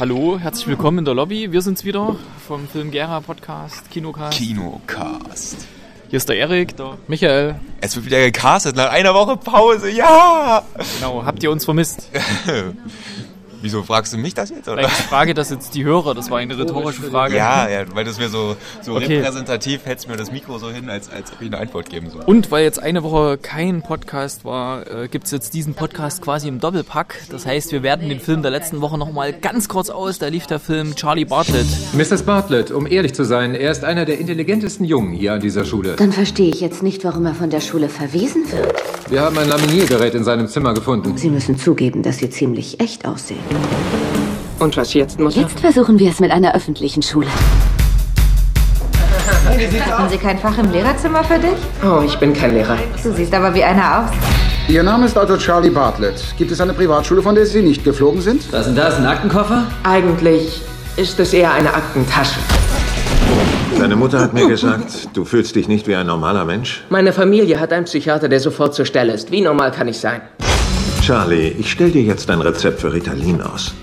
Hallo, herzlich willkommen in der Lobby. Wir sind's wieder vom Film Gera Podcast, Kinocast. Hier ist der Erik, der Michael. Es wird wieder gecastet nach einer Woche Pause, ja! Genau, habt ihr uns vermisst? Wieso fragst du mich das jetzt, oder? Ich frage das jetzt die Hörer, das war eine rhetorische Frage. Ja, weil das mir so Okay. repräsentativ hältst mir das Mikro so hin, als ob ich eine Antwort geben soll. Und weil jetzt eine Woche kein Podcast war, gibt's jetzt diesen Podcast quasi im Doppelpack. Das heißt, wir werten den Film der letzten Woche nochmal ganz kurz aus. Da lief der Film Charlie Bartlett. Mrs. Bartlett, um ehrlich zu sein, er ist einer der intelligentesten Jungen hier an dieser Schule. Dann verstehe ich jetzt nicht, warum er von der Schule verwiesen wird. Wir haben ein Laminiergerät in seinem Zimmer gefunden. Sie müssen zugeben, dass Sie ziemlich echt aussehen. Und was jetzt, Mutter? Jetzt versuchen wir es mit einer öffentlichen Schule. Hatten Sie kein Fach im Lehrerzimmer für dich? Oh, ich bin kein Lehrer. Du siehst aber wie einer aus. Ihr Name ist also Charlie Bartlett. Gibt es eine Privatschule, von der Sie nicht geflogen sind? Was denn da? Ist ein Aktenkoffer? Eigentlich ist es eher eine Aktentasche. Deine Mutter hat mir gesagt, du fühlst dich nicht wie ein normaler Mensch. Meine Familie hat einen Psychiater, der sofort zur Stelle ist. Wie normal kann ich sein? Charlie, ich stell dir jetzt ein Rezept für Ritalin aus.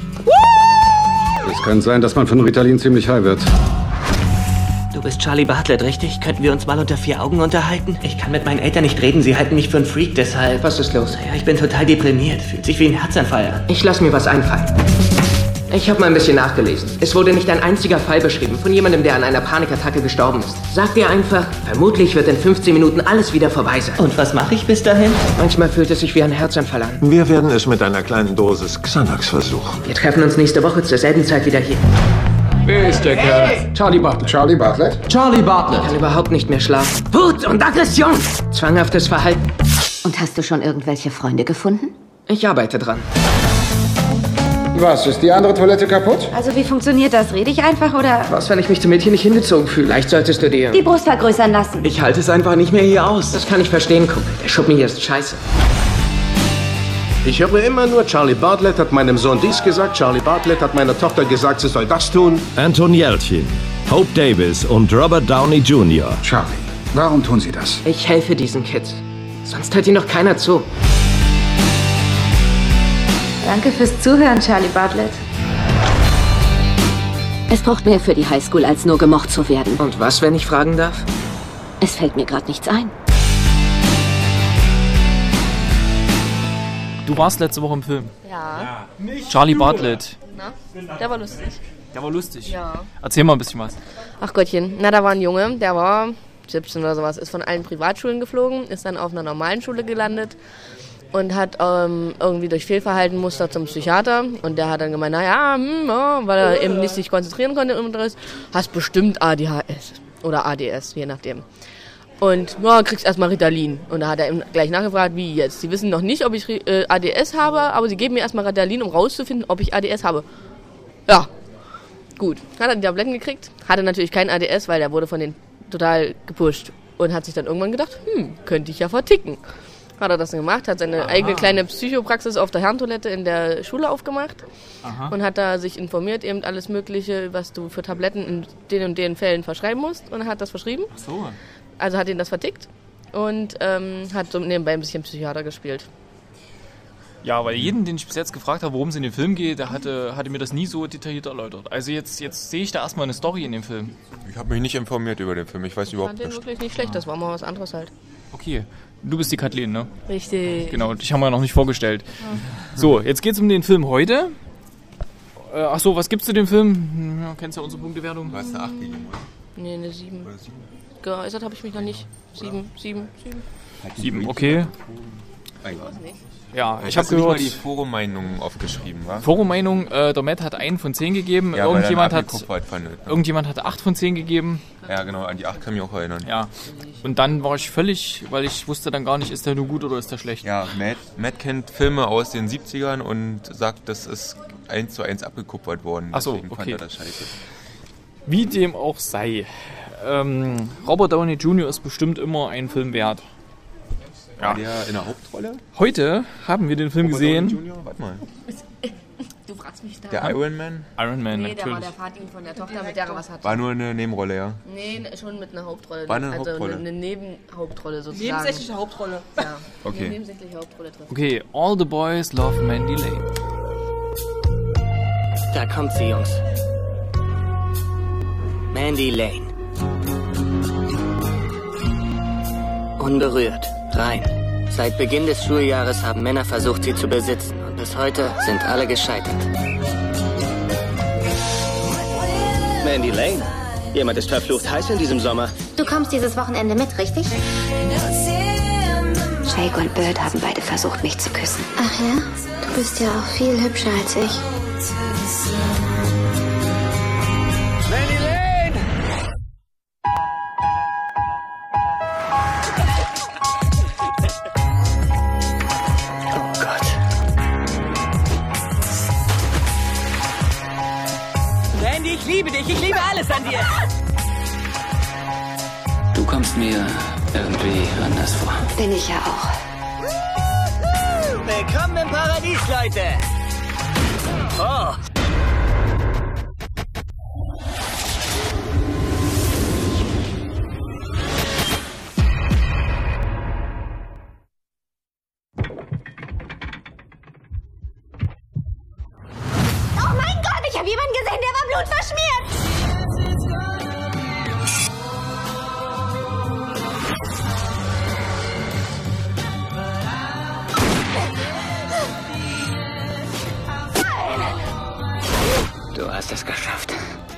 Es kann sein, dass man von Ritalin ziemlich high wird. Du bist Charlie Bartlett, richtig? Könnten wir uns mal unter 4 Augen unterhalten? Ich kann mit meinen Eltern nicht reden, sie halten mich für einen Freak, deshalb... Was ist los? Ja, ich bin total deprimiert, fühlt sich wie ein Herzanfall an. Ich lass mir was einfallen. Ich habe mal ein bisschen nachgelesen. Es wurde nicht ein einziger Fall beschrieben von jemandem, der an einer Panikattacke gestorben ist. Sag dir einfach, vermutlich wird in 15 Minuten alles wieder vorbei sein. Und was mache ich bis dahin? Manchmal fühlt es sich wie ein Herzanfall an. Wir werden es mit einer kleinen Dosis Xanax versuchen. Wir treffen uns nächste Woche zur selben Zeit wieder hier. Wer ist der Kerl? Charlie Bartlett. Charlie Bartlett? Charlie Bartlett! Ich kann überhaupt nicht mehr schlafen. Wut und Aggression! Zwanghaftes Verhalten. Und hast du schon irgendwelche Freunde gefunden? Ich arbeite dran. Was, ist die andere Toilette kaputt? Also wie funktioniert das? Rede ich einfach oder Was, wenn ich mich zum Mädchen nicht hingezogen fühle? Vielleicht solltest du dir... die Brust vergrößern lassen? Ich halte es einfach nicht mehr hier aus. Das kann ich verstehen, Kumpel. Der Schuppen hier ist scheiße. Ich höre immer nur, Charlie Bartlett hat meinem Sohn dies gesagt, Charlie Bartlett hat meiner Tochter gesagt, sie soll das tun. Anton Yelchin, Hope Davis und Robert Downey Jr. Charlie, warum tun Sie das? Ich helfe diesen Kids. Sonst hört ihnen noch keiner zu. Danke fürs Zuhören, Charlie Bartlett. Es braucht mehr für die Highschool, als nur gemocht zu werden. Und was, wenn ich fragen darf? Es fällt mir gerade nichts ein. Du warst letzte Woche im Film. Ja. Charlie Bartlett. Na, der war lustig. Der war lustig. Ja. Erzähl mal ein bisschen was. Ach Gottchen, na, da war ein Junge, der war 17 oder sowas, ist von allen Privatschulen geflogen, ist dann auf einer normalen Schule gelandet und hat irgendwie durch Fehlverhalten musste zum Psychiater und der hat dann gemeint, naja, weil er eben nicht sich konzentrieren konnte im Unterricht, hast bestimmt ADHS oder ADS, je nachdem. Und ja, kriegst erstmal Ritalin. Und da hat er ihm gleich nachgefragt, wie jetzt. Sie wissen noch nicht, ob ich ADS habe, aber sie geben mir erstmal Ritalin, um rauszufinden, ob ich ADS habe. Ja, gut. Hat er die Tabletten gekriegt, hatte natürlich kein ADS, weil der wurde von denen total gepusht. Und hat sich dann irgendwann gedacht, könnte ich ja verticken. Hat er das dann gemacht, hat seine eigene kleine Psychopraxis auf der Herrentoilette in der Schule aufgemacht. Und hat da sich informiert, eben alles Mögliche, was du für Tabletten in den und den Fällen verschreiben musst. Und er hat das verschrieben. Ach so. Also hat ihn das vertickt und hat so nebenbei ein bisschen Psychiater gespielt. Ja, weil jeden, den ich bis jetzt gefragt habe, worum es in dem Film geht, der hatte mir das nie so detailliert erläutert. Also jetzt sehe ich da erstmal eine Story in dem Film. Ich habe mich nicht informiert über den Film, ich weiß Ich überhaupt fand den nicht. wirklich nicht schlecht, das war mal was anderes halt. Okay, du bist die Kathleen, ne? Richtig. Genau, dich haben wir noch nicht vorgestellt. So, jetzt geht's um den Film heute. Achso, was gibt's zu dem Film? Ja, kennst ja unsere Punktewertung. Du hast eine 8 gegeben, oder? Nee, eine 7. Oder 7? Geäußert habe ich mich noch nicht. 7. 7, okay. Ja, ich habe nicht mal gehört... die Forummeinungen aufgeschrieben, wa? Forummeinung, der Matt hat 1 von 10 gegeben, Ja, irgendjemand weil er hat einen Abi-Kopf fandet, ne? irgendjemand hat 8 von 10 gegeben. Ja, genau, an die 8 kann ich mich auch erinnern. Ja. Und dann war ich völlig, weil ich wusste dann gar nicht, ist der nur gut oder ist der schlecht. Ja, Matt kennt Filme aus den 70ern und sagt, das ist 1:1 abgekupfert worden. Ach so, Deswegen okay. fand er das scheiße. Wie dem auch sei. Robert Downey Jr. ist bestimmt immer einen Film wert. War der in der Hauptrolle? Heute haben wir den Film Robert gesehen. Downey Jr.? Warte mal. Du fragst mich da. Der Iron Man? Iron Man, Nee, der war natürlich. der Vater von der Tochter, mit der er was hatte. War nur eine Nebenrolle, ja. Nee, schon mit einer Hauptrolle. War eine also Hauptrolle. eine Nebenhauptrolle sozusagen. Nebensächliche Hauptrolle. Ja, Okay. eine nebensächliche Hauptrolle drin. Okay, All the Boys Love Mandy Lane. Da kommt sie, Jungs. Mandy Lane. Unberührt. Rein. Seit Beginn des Schuljahres haben Männer versucht, sie zu besitzen. Und bis heute sind alle gescheitert. Mandy Lane? Jemand ist verflucht heiß in diesem Sommer. Du kommst dieses Wochenende mit, richtig? Jake und Bird haben beide versucht, mich zu küssen. Ach ja? Du bist ja auch viel hübscher als ich. Mandy Lane! Oh Gott. Mandy, ich liebe dich. Ich liebe alles an dir. Du kommst mir irgendwie anders vor. Bin ich ja auch. Willkommen im Paradies, Leute. Oh. Oh mein Gott, ich habe jemanden gesehen, der war blutverschmiert. Du hast es geschafft.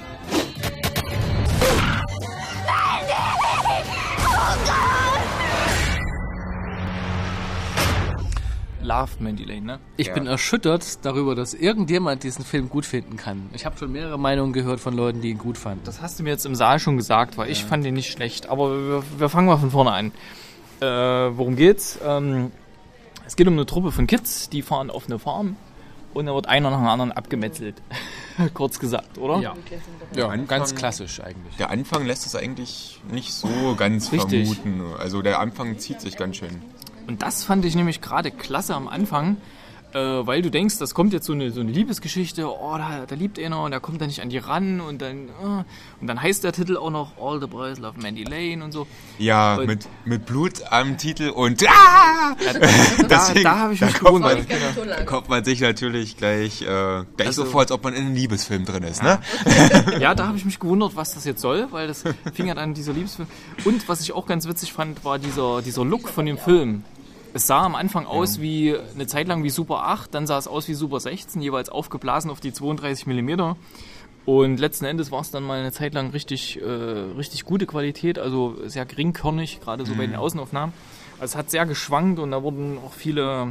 Love Mandy Lane, ne? Ich bin erschüttert darüber, dass irgendjemand diesen Film gut finden kann. Ich habe schon mehrere Meinungen gehört von Leuten, die ihn gut fanden. Das hast du mir jetzt im Saal schon gesagt, weil ich fand ihn nicht schlecht. Aber wir fangen mal von vorne an. Worum geht's? Es geht um eine Truppe von Kids, die fahren auf eine Farm und da wird einer nach dem anderen abgemetzelt. Kurz gesagt, oder? Ja, ganz klassisch eigentlich. Der Anfang lässt es eigentlich nicht so ganz Richtig. vermuten. Also der Anfang zieht sich ganz schön. Und das fand ich nämlich gerade klasse am Anfang, weil du denkst, das kommt jetzt so eine Liebesgeschichte, oh, da liebt einer und der kommt da nicht an die ran und dann heißt der Titel auch noch All the Boys Love Mandy Lane und so. Ja, und mit Blut am Titel und da habe ich mich gewundert. Da kommt man sich natürlich gleich so vor, als ob man in einem Liebesfilm drin ist, ne? Ja, da habe ich mich gewundert, was das jetzt soll, weil das fing ja an, dieser Liebesfilm. Und was ich auch ganz witzig fand, war dieser Look von dem Film. Es sah am Anfang aus wie eine Zeit lang wie Super 8, dann sah es aus wie Super 16, jeweils aufgeblasen auf die 32 mm. Und letzten Endes war es dann mal eine Zeit lang richtig gute Qualität, also sehr geringkörnig, gerade so bei den Außenaufnahmen. Also es hat sehr geschwankt und da wurden auch viele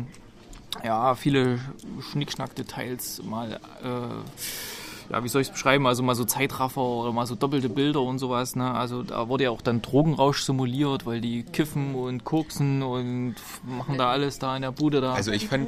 Schnickschnack-Details mal, wie soll ich es beschreiben, also mal so Zeitraffer oder mal so doppelte Bilder und sowas, ne? Also da wurde ja auch dann Drogenrausch simuliert, weil die kiffen und koksen und machen da alles da in der Bude da. Also ich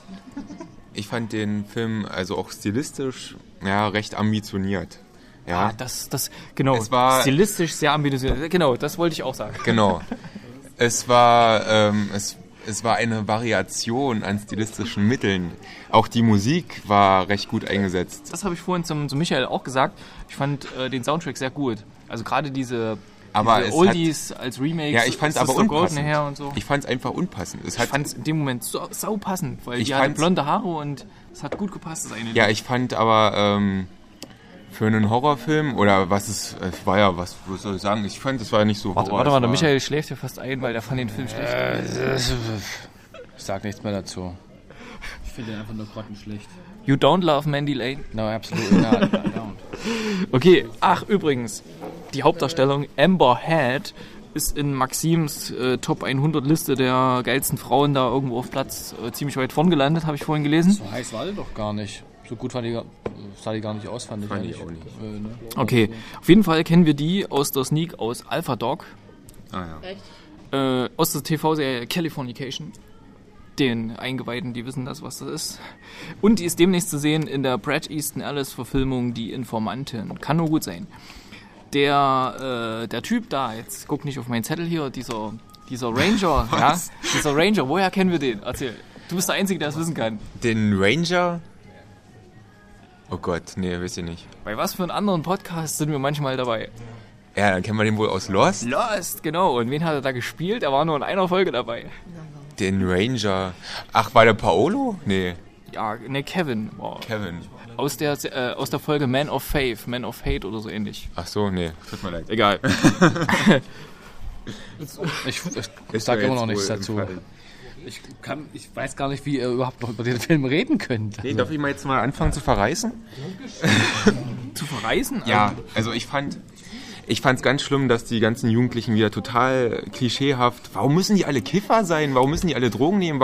fand den Film also auch stilistisch recht ambitioniert. Ja, genau, es war stilistisch sehr ambitioniert. Genau, das wollte ich auch sagen. Genau. Es war eine Variation an stilistischen Mitteln. Auch die Musik war recht gut eingesetzt. Das habe ich vorhin zum Michael auch gesagt. Ich fand den Soundtrack sehr gut. Also gerade diese Oldies als Remakes. Ja, ich fand es aber unpassend. Und so. Ich fand es einfach unpassend. Ich fand es in dem Moment sau passend, weil die hatte blonde Haare und es hat gut gepasst. Ja, ich fand aber für einen Horrorfilm oder was soll ich sagen? Ich fand, es war nicht so Horror. Warte, der Michael schläft ja fast ein, weil der fand den Film schlecht. Ich sag nichts mehr dazu. Ich finde den einfach nur grottenschlecht. You don't love Mandy Lane? No, absolutely not. I don't. Okay, übrigens, die Hauptdarstellung Amber Heard ist in Maxims Top 100 Liste der geilsten Frauen da irgendwo auf Platz ziemlich weit vorn gelandet, habe ich vorhin gelesen. So heiß war die doch gar nicht. So gut sah die gar nicht aus, fand ich eigentlich. Auch nicht. Okay, auf jeden Fall kennen wir die aus der Sneak aus Alpha Dog. Ah ja. Echt? Aus der TV-Serie Californication. Den Eingeweihten, die wissen das, was das ist. Und die ist demnächst zu sehen in der Bret Easton Ellis-Verfilmung Die Informantin. Kann nur gut sein. Der Typ da, jetzt guck nicht auf meinen Zettel hier, dieser Ranger, ja? Dieser Ranger, woher kennen wir den? Erzähl. Du bist der Einzige, der es wissen kann. Den Ranger? Oh Gott, nee, weiß ich nicht. Bei was für einem anderen Podcast sind wir manchmal dabei? Ja, dann kennen wir den wohl aus Lost. Lost, genau. Und wen hat er da gespielt? Er war nur in einer Folge dabei. Den Ranger. Ach, war der Paolo? Nee. Ja, ne, Kevin. Wow. Kevin. Aus der Folge Man of Faith, Man of Hate oder so ähnlich. Ach so, nee, tut mir leid. Egal. Ich sage immer noch nichts dazu. Ich weiß gar nicht, wie ihr überhaupt noch über den Film reden könnt. Nee, darf ich mal jetzt mal anfangen zu verreißen? Zu verreißen? Ja, also ich fand's ganz schlimm, dass die ganzen Jugendlichen wieder total klischeehaft, warum müssen die alle Kiffer sein? Warum müssen die alle Drogen nehmen?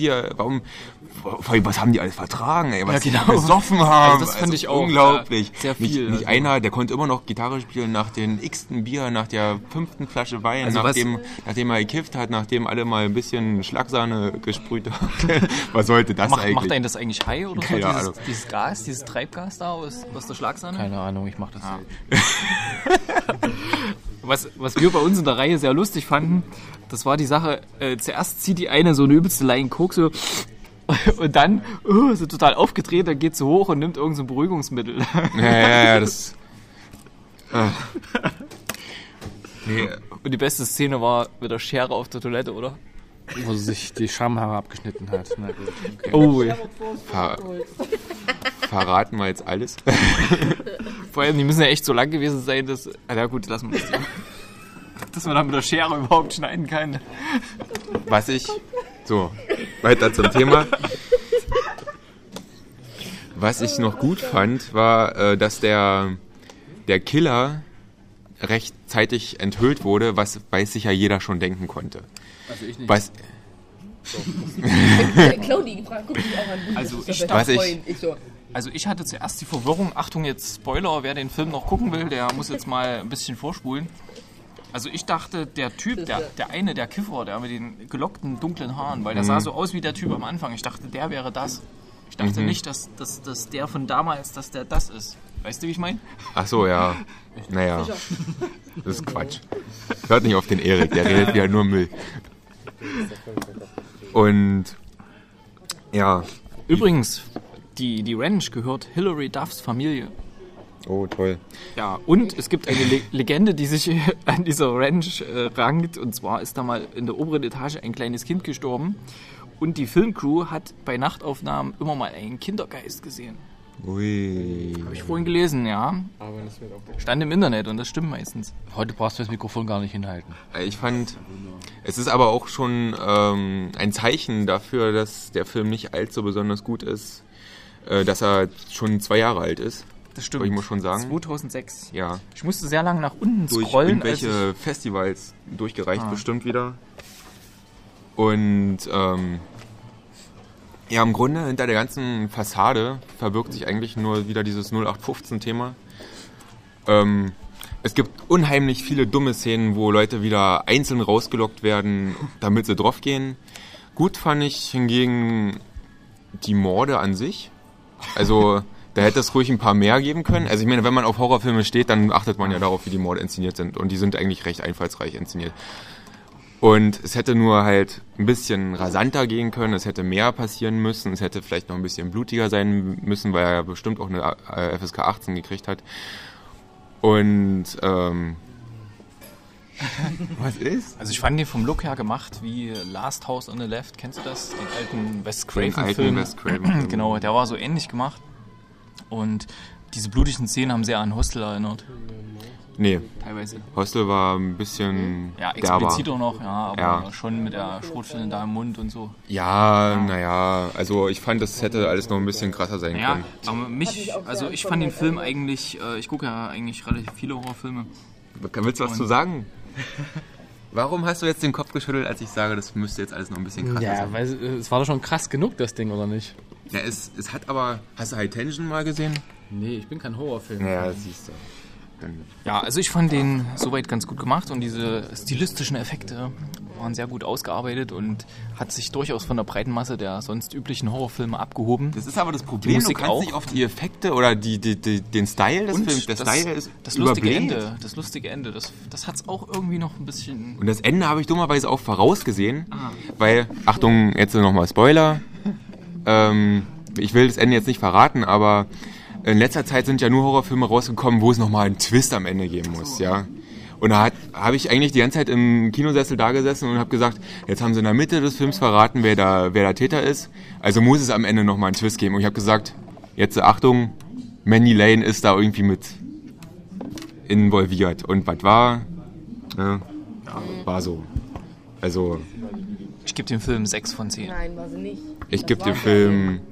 Was haben die alles vertragen? Ey, was die besoffen haben? Also das fand ich auch unglaublich. Sehr viel. Nicht einer, der konnte immer noch Gitarre spielen nach den x-ten Bier, nach der 5. Flasche Wein, Also nachdem er gekifft hat, nachdem alle mal ein bisschen Schlagsahne gesprüht haben. Was sollte das eigentlich? Macht einen das eigentlich high oder so? Keine Ahnung. Dieses Gas, dieses Treibgas da aus der Schlagsahne? Keine Ahnung, ich mach das Was wir bei uns in der Reihe sehr lustig fanden, das war die Sache, zuerst zieht die eine so eine übelste Line Coke so und dann so total aufgedreht, dann geht sie hoch und nimmt irgend so ein Beruhigungsmittel. Ja, das... Nee. Und die beste Szene war mit der Schere auf der Toilette, oder? Wo sie sich die Schamhaare abgeschnitten hat. Na gut, okay. Oh, ja. Verraten wir jetzt alles? Vor allem, die müssen ja echt so lang gewesen sein, dass... Na gut, lassen wir das. Dass man dann mit der Schere überhaupt schneiden kann. So, weiter zum Thema. Was ich noch gut fand, war, dass der Killer rechtzeitig enthüllt wurde, was weiß sich ja jeder schon denken konnte. Also ich nicht. Claudi, guck mich auch an. Also ich hatte zuerst die Verwirrung, Achtung jetzt Spoiler, wer den Film noch gucken will, der muss jetzt mal ein bisschen vorspulen. Also ich dachte, der Typ, der eine, der Kiffer, der mit den gelockten dunklen Haaren, weil der sah so aus wie der Typ am Anfang. Ich dachte, der wäre das. Ich dachte nicht, dass der von damals, dass der das ist. Weißt du, wie ich meine? Ach so, ja. Naja, das ist Quatsch. Hört nicht auf den Erik, der redet wieder nur Müll. Und ja. Übrigens, die Ranch gehört Hilary Duffs Familie. Oh, toll. Ja, und es gibt eine Legende, die sich an dieser Ranch rankt. Und zwar ist da mal in der oberen Etage ein kleines Kind gestorben. Und die Filmcrew hat bei Nachtaufnahmen immer mal einen Kindergeist gesehen. Ui. Habe ich vorhin gelesen, ja. Stand im Internet und das stimmt meistens. Heute brauchst du das Mikrofon gar nicht hinhalten. Ich fand, es ist aber auch schon ein Zeichen dafür, dass der Film nicht allzu besonders gut ist, dass er schon 2 Jahre alt ist. Das stimmt. Ich muss schon sagen. 2006. Ja. Ich musste sehr lange nach unten durch scrollen. Durch irgendwelche Festivals durchgereicht bestimmt wieder. Und ja, im Grunde hinter der ganzen Fassade verbirgt sich eigentlich nur wieder dieses 0815-Thema. Es gibt unheimlich viele dumme Szenen, wo Leute wieder einzeln rausgelockt werden, damit sie draufgehen. Gut fand ich hingegen die Morde an sich. Also da hätte es ruhig ein paar mehr geben können. Also ich meine, wenn man auf Horrorfilme steht, dann achtet man ja darauf, wie die Morde inszeniert sind. Und die sind eigentlich recht einfallsreich inszeniert. Und es hätte nur halt ein bisschen rasanter gehen können, es hätte mehr passieren müssen, es hätte vielleicht noch ein bisschen blutiger sein müssen, weil er bestimmt auch eine FSK 18 gekriegt hat. Und was ist? Also ich fand den vom Look her gemacht wie Last House on the Left. Kennst du das? Den alten Wes Craven-Film. Wes Craven-Film. Genau, der war so ähnlich gemacht. Und diese blutigen Szenen haben sehr an Hostel erinnert. Nee, teilweise. Hostel war ein bisschen ja, expliziter noch, ja, aber schon mit der Schrotflinte da im Mund und so. Ja, naja, also ich fand, das hätte alles noch ein bisschen krasser sein können. Aber ich fand den Film eigentlich, ich gucke ja eigentlich relativ viele Horrorfilme. Willst du was zu sagen? Warum hast du jetzt den Kopf geschüttelt, als ich sage, das müsste jetzt alles noch ein bisschen krasser sein? Ja, weil es war doch schon krass genug, das Ding, oder nicht? Ja, es hat aber... Hast du High Tension mal gesehen? Nee, ich bin kein Horrorfilm. Ja, das siehst du. Ja, also ich fand den soweit ganz gut gemacht und diese stilistischen Effekte waren sehr gut ausgearbeitet und hat sich durchaus von der breiten Masse der sonst üblichen Horrorfilme abgehoben. Das ist aber das Problem, du kannst nicht auf die Effekte oder den Style des Films, der Style ist das lustige Ende, das hat's auch irgendwie noch ein bisschen... Und das Ende habe ich dummerweise auch vorausgesehen, weil, Achtung, jetzt nochmal Spoiler, ich will das Ende jetzt nicht verraten, aber... In letzter Zeit sind ja nur Horrorfilme rausgekommen, wo es nochmal einen Twist am Ende geben muss, ja. Und da habe ich eigentlich die ganze Zeit im Kinosessel da gesessen und habe gesagt, jetzt haben sie in der Mitte des Films verraten, wer der Täter ist. Also muss es am Ende nochmal einen Twist geben. Und ich habe gesagt, jetzt Achtung, Mandy Lane ist da irgendwie mit involviert. Und was war? Ja, war so. Also... Ich gebe dem Film 6 von 10. Nein, war sie nicht. Ich gebe dem Film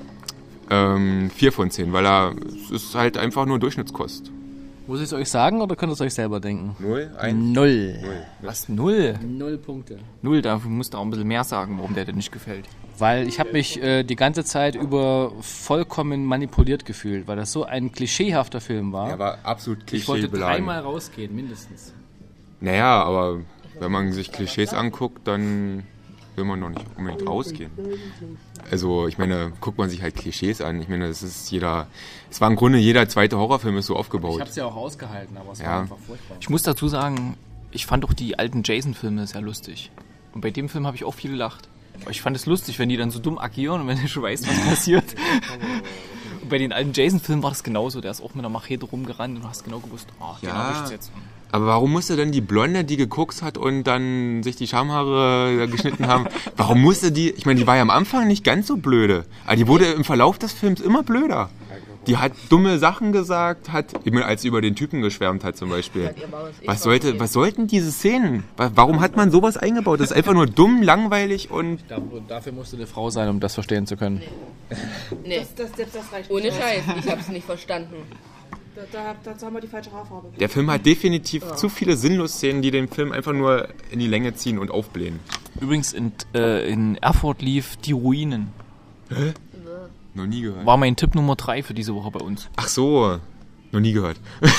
4 von 10, weil es ist halt einfach nur Durchschnittskost. Muss ich es euch sagen oder könnt ihr es euch selber denken? 0? 0. Was? 0? 0 Punkte. 0, da musst du auch ein bisschen mehr sagen, warum der dir nicht gefällt. Weil ich habe mich die ganze Zeit über vollkommen manipuliert gefühlt, weil das so ein klischeehafter Film war. Er war absolut klischeebeladen. Ich wollte 3-mal rausgehen, mindestens. Naja, aber wenn man sich Klischees anguckt, dann will man doch nicht unbedingt rausgehen. Also, ich meine, guckt man sich halt Klischees an. Ich meine, es war im Grunde jeder zweite Horrorfilm ist so aufgebaut. Ich habe es ja auch ausgehalten, aber es war einfach furchtbar. Ich muss dazu sagen, ich fand auch die alten Jason-Filme sehr lustig. Und bei dem Film habe ich auch viel gelacht. Aber ich fand es lustig, wenn die dann so dumm agieren und wenn du schon weißt, was passiert. Und bei den alten Jason-Filmen war das genauso. Der ist auch mit einer Machete rumgerannt und du hast genau gewusst, den erwischt's jetzt. Aber warum musste denn die Blonde, die geguckt hat und dann sich die Schamhaare geschnitten haben, warum musste die, ich meine, die war ja am Anfang nicht ganz so blöde, aber die wurde im Verlauf des Films immer blöder. Die hat dumme Sachen gesagt, als sie über den Typen geschwärmt hat zum Beispiel. Was sollten diese Szenen? Warum hat man sowas eingebaut? Das ist einfach nur dumm, langweilig und... Dafür musste eine Frau sein, um das verstehen zu können. Nee, das reicht. Ohne Scheiß, ich hab's nicht verstanden. Dazu haben wir die falsche Haarfarbe. Der Film hat definitiv zu viele Sinnlos-Szenen, die den Film einfach nur in die Länge ziehen und aufblähen. Übrigens, in Erfurt lief Die Ruinen. Hä? Noch nie gehört. War mein Tipp Nummer 3 für diese Woche bei uns. Ach so, noch nie gehört.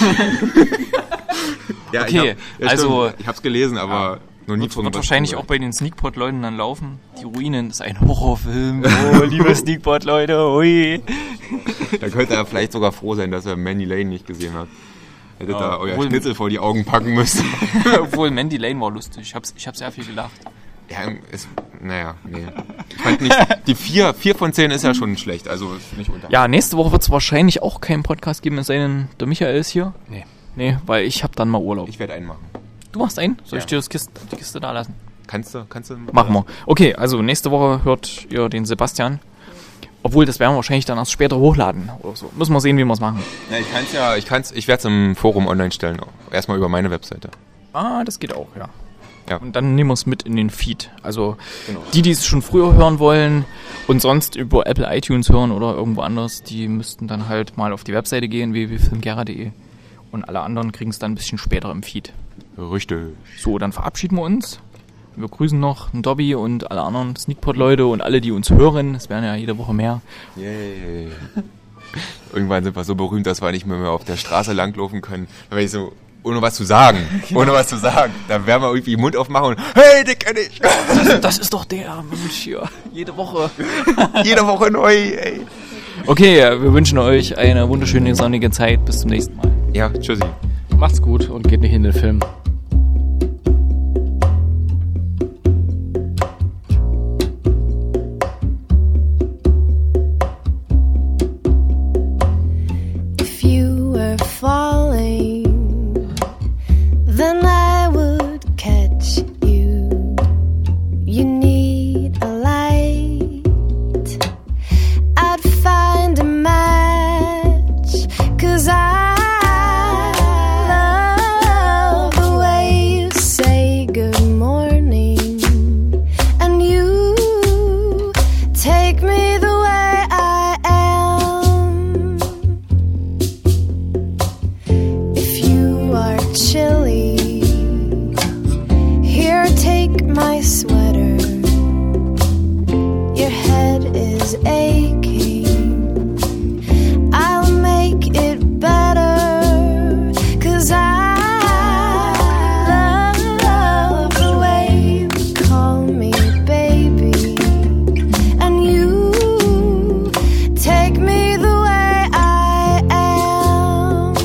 Ja, okay, ich hab's gelesen, aber noch nie wird wahrscheinlich auch bei den Sneakpot-Leuten dann laufen. Die Ruinen ist ein Horrorfilm. Oh, liebe Sneakpot-Leute, ui. Da könnt ihr vielleicht sogar froh sein, dass ihr Mandy Lane nicht gesehen habt. Hättet da euer Schnitzel vor die Augen packen müssen. Obwohl Mandy Lane war lustig. Ich hab sehr viel gelacht. Ja, nee. Ich fand nicht, die 4 von 10 ist ja schon schlecht, also nicht unter. Ja, nächste Woche wird es wahrscheinlich auch keinen Podcast geben, es sei denn, der Michael ist hier. Nee, weil ich hab dann mal Urlaub. Ich werde einen machen. Du machst einen? Soll ich dir die Kiste da lassen? Kannst du. Machen wir. Okay, also nächste Woche hört ihr den Sebastian. Obwohl, das werden wir wahrscheinlich dann erst später hochladen oder so. Müssen wir sehen, wie wir es machen. Ja, ich werde es im Forum online stellen. Erstmal über meine Webseite. Ah, das geht auch, ja. Ja. Und dann nehmen wir es mit in den Feed. Also die es schon früher hören wollen und sonst über Apple iTunes hören oder irgendwo anders, die müssten dann halt mal auf die Webseite gehen, www.filmgera.de. Und alle anderen kriegen es dann ein bisschen später im Feed. Richtig. So, dann verabschieden wir uns. Wir grüßen noch den Dobby und alle anderen Sneakpot-Leute und alle, die uns hören. Es werden ja jede Woche mehr. Yay. Irgendwann sind wir so berühmt, dass wir nicht mehr auf der Straße langlaufen können. Weil ich so... Ohne was zu sagen. Dann werden wir irgendwie den Mund aufmachen und hey, den kenn ich. Das ist doch der Mensch hier. Jede Woche. Jede Woche neu, ey. Okay, wir wünschen euch eine wunderschöne sonnige Zeit. Bis zum nächsten Mal. Ja, tschüssi. Macht's gut und geht nicht in den Film. If you were falling, then I would catch you. You need a light. I'd find a match, 'cause I love the way you say good morning, and you take me the way I am. If you are chilly, here, take my sweater. Your head is aching. I'll make it better, 'cause I love the way you call me baby, and you take me the way I am.